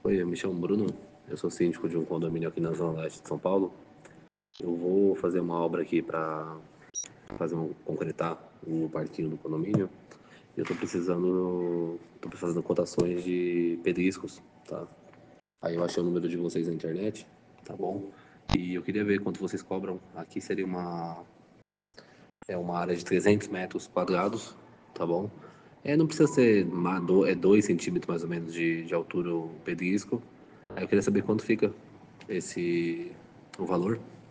Oi, eu me chamo Bruno, eu sou síndico de um condomínio aqui na Zona Leste de São Paulo. Eu vou fazer uma obra aqui para concretar o parquinho do condomínio. Eu estou precisando de cotações de pedriscos, tá? Aí eu achei o número de vocês na internet, tá bom? E eu queria ver quanto vocês cobram. Aqui seria uma área de 300 metros quadrados, tá bom? Não precisa ser 2 centímetros mais ou menos de altura o pedrisco. Aí eu queria saber quanto fica o valor.